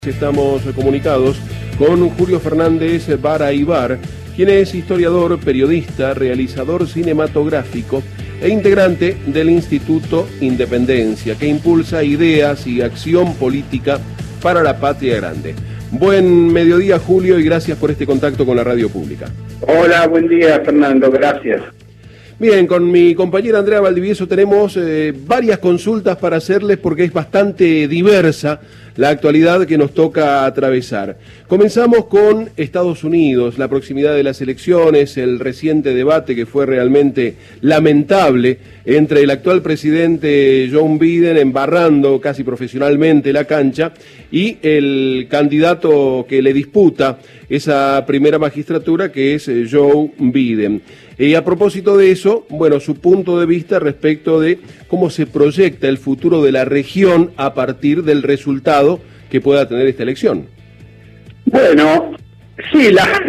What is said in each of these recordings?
Estamos comunicados con Julio Fernández Baraybar, quien es historiador, periodista, realizador cinematográfico e integrante del Instituto Independencia, que impulsa ideas y acción política para la patria grande. Buen mediodía, Julio, y gracias por este contacto con la radio pública. Hola, buen día, Fernando, gracias. Bien, con mi compañera Andrea Valdivieso tenemos varias consultas para hacerles porque es bastante diversa la actualidad que nos toca atravesar. Comenzamos con Estados Unidos, la proximidad de las elecciones, el reciente debate que fue realmente lamentable entre el actual presidente Joe Biden embarrando casi profesionalmente la cancha y el candidato que le disputa esa primera magistratura, que es Joe Biden. Y a propósito de eso, bueno, su punto de vista respecto de cómo se proyecta el futuro de la región a partir del resultado que pueda tener esta elección. Bueno, sí,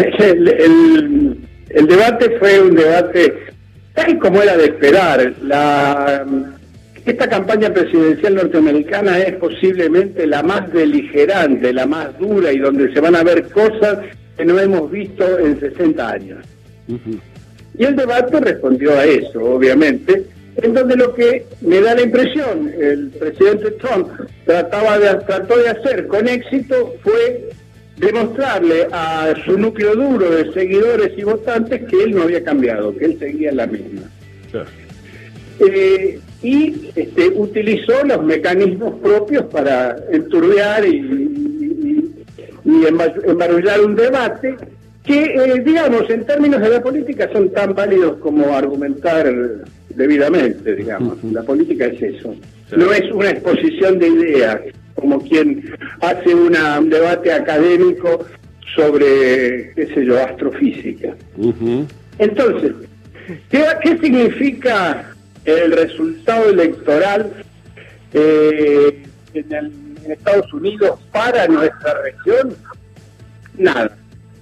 el debate fue un debate tal como era de esperar. Esta campaña presidencial norteamericana es posiblemente la más beligerante, la más dura y donde se van a ver cosas que no hemos visto en 60 años. Uh-huh. Y el debate respondió a eso, obviamente, en donde lo que me da la impresión, el presidente Trump trató de hacer con éxito fue demostrarle a su núcleo duro de seguidores y votantes que él no había cambiado, que él seguía en la misma. Sure. Utilizó los mecanismos propios para enturbiar y embarullar un debate que, digamos, en términos de la política son tan válidos como argumentar debidamente, digamos. La política es eso. Sí. No es una exposición de ideas, como quien hace un debate académico sobre, qué sé yo, astrofísica. Uh-huh. Entonces, ¿qué significa el resultado electoral en Estados Unidos para nuestra región? Nada.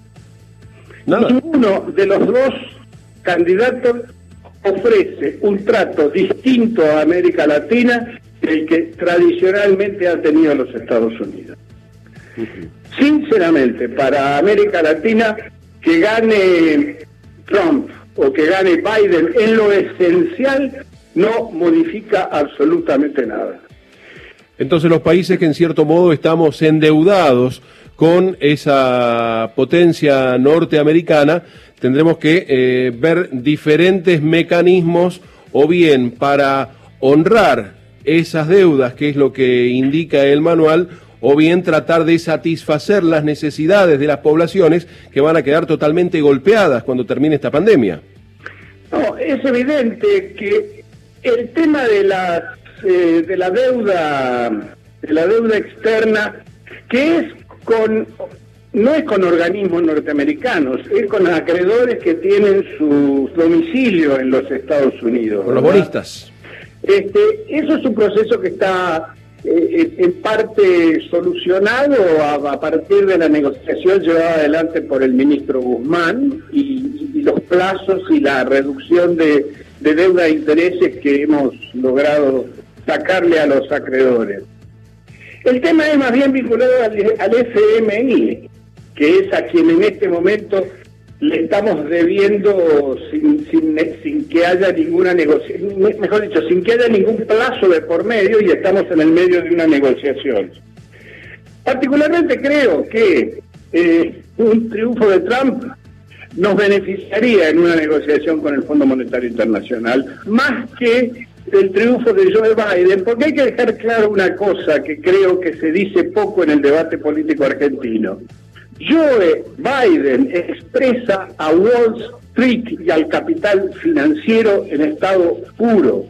Ninguno de los dos candidatos ofrece un trato distinto a América Latina del que tradicionalmente ha tenido los Estados Unidos. Uh-huh. Sinceramente, para América Latina, que gane Trump o que gane Biden en lo esencial no modifica absolutamente nada. Entonces los países que en cierto modo estamos endeudados con esa potencia norteamericana, tendremos que ver diferentes mecanismos o bien para honrar esas deudas, que es lo que indica el manual, o bien tratar de satisfacer las necesidades de las poblaciones que van a quedar totalmente golpeadas cuando termine esta pandemia. No, es evidente que el tema de la deuda externa, que no es con organismos norteamericanos, es con acreedores que tienen su domicilio en los Estados Unidos. Con los bonistas. Eso es un proceso que está en parte solucionado a partir de la negociación llevada adelante por el ministro Guzmán y los plazos y la reducción de deuda e intereses que hemos logrado sacarle a los acreedores. El tema es más bien vinculado al FMI, que es a quien en este momento le estamos debiendo sin que haya ninguna negociación, mejor dicho, sin que haya ningún plazo de por medio, y estamos en el medio de una negociación. Particularmente creo que un triunfo de Trump nos beneficiaría en una negociación con el Fondo Monetario Internacional, más que el triunfo de Joe Biden, porque hay que dejar claro una cosa que creo que se dice poco en el debate político argentino. Joe Biden expresa a Wall Street y al capital financiero en estado puro,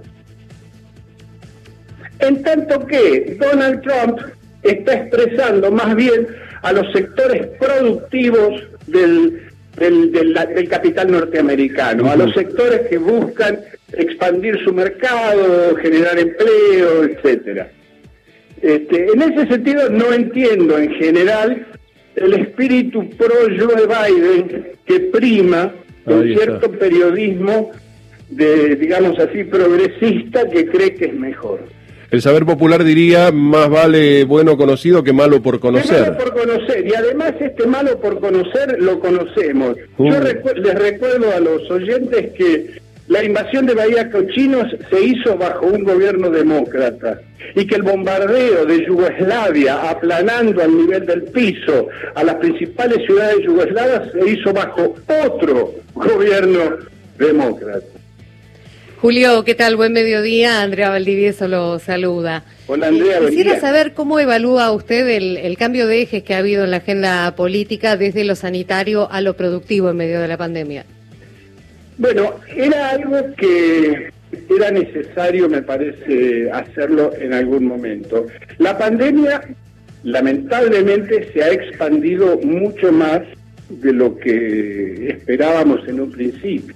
en tanto que Donald Trump está expresando más bien a los sectores productivos del capital norteamericano, a los sectores que buscan expandir su mercado, generar empleo, etcétera. En ese sentido no entiendo en general el espíritu pro Joe Biden que prima un cierto periodismo digamos así, progresista que cree que es mejor. El saber popular diría, más vale bueno conocido que malo por conocer. Malo por conocer, y además este malo por conocer lo conocemos. Yo les recuerdo a los oyentes que la invasión de Bahía Cochinos se hizo bajo un gobierno demócrata y que el bombardeo de Yugoslavia, aplanando al nivel del piso a las principales ciudades yugoslavas, se hizo bajo otro gobierno demócrata. Julio, ¿qué tal? Buen mediodía. Andrea Valdivieso lo saluda. Hola, Andrea. Quisiera saber cómo evalúa usted el cambio de ejes que ha habido en la agenda política desde lo sanitario a lo productivo en medio de la pandemia. Bueno, era algo que era necesario, me parece, hacerlo en algún momento. La pandemia, lamentablemente, se ha expandido mucho más de lo que esperábamos en un principio.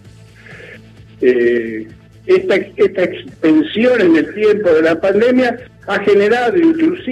Esta extensión en el tiempo de la pandemia ha generado incluso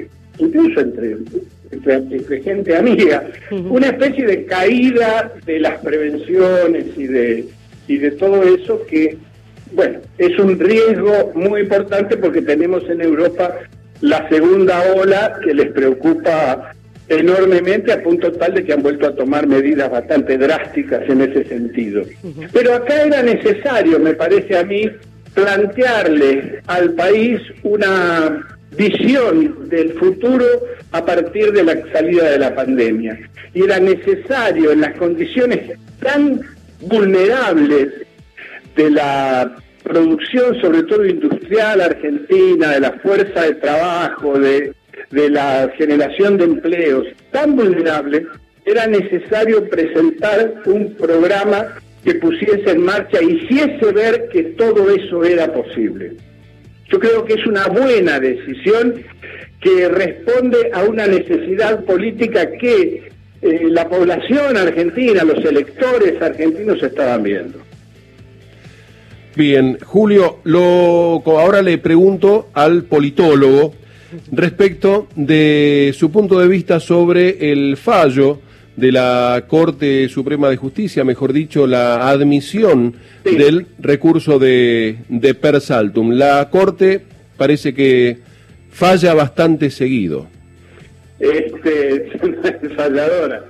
entre gente amiga, una especie de caída de las prevenciones y de todo eso que, bueno, es un riesgo muy importante porque tenemos en Europa la segunda ola que les preocupa enormemente, a punto tal de que han vuelto a tomar medidas bastante drásticas en ese sentido. Pero acá era necesario, me parece a mí, plantearle al país una visión del futuro a partir de la salida de la pandemia. Y era necesario, en las condiciones tan vulnerables de la producción, sobre todo industrial argentina, de la fuerza de trabajo, de la generación de empleos tan vulnerables, era necesario presentar un programa que pusiese en marcha, hiciese ver que todo eso era posible. Yo creo que es una buena decisión que responde a una necesidad política que la población argentina, los electores argentinos estaban viendo. Bien, Julio, ahora le pregunto al politólogo respecto de su punto de vista sobre el fallo de la Corte Suprema de Justicia, mejor dicho, la admisión del recurso de per saltum. La Corte parece que falla bastante seguido. Falladora.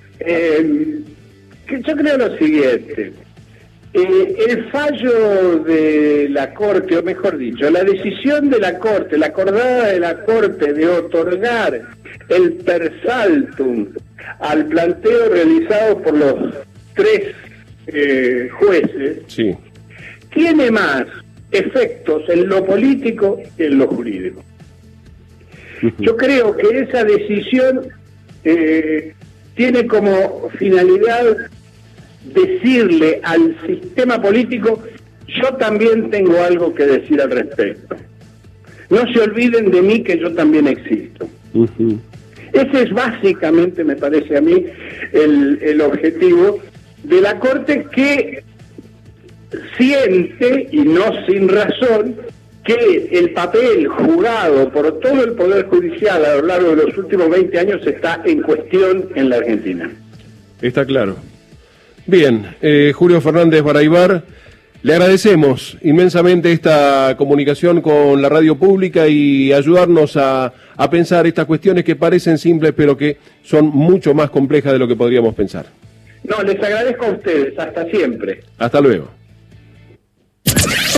Yo creo lo siguiente. El fallo de la Corte, o mejor dicho, la decisión de la Corte, la acordada de la Corte de otorgar el per saltum al planteo realizado por los tres jueces, sí, tiene más efectos en lo político que en lo jurídico. Yo creo que esa decisión tiene como finalidad decirle al sistema político: yo también tengo algo que decir al respecto. No se olviden de mí, que yo también existo. Ese es básicamente, me parece a mí, el objetivo de la Corte, que siente, y no sin razón, que el papel jugado por todo el Poder Judicial a lo largo de los últimos 20 años está en cuestión en la Argentina. Está claro. Bien, Julio Fernández Baraybar, le agradecemos inmensamente esta comunicación con la radio pública y ayudarnos a pensar estas cuestiones que parecen simples, pero que son mucho más complejas de lo que podríamos pensar. No, les agradezco a ustedes. Hasta siempre. Hasta luego.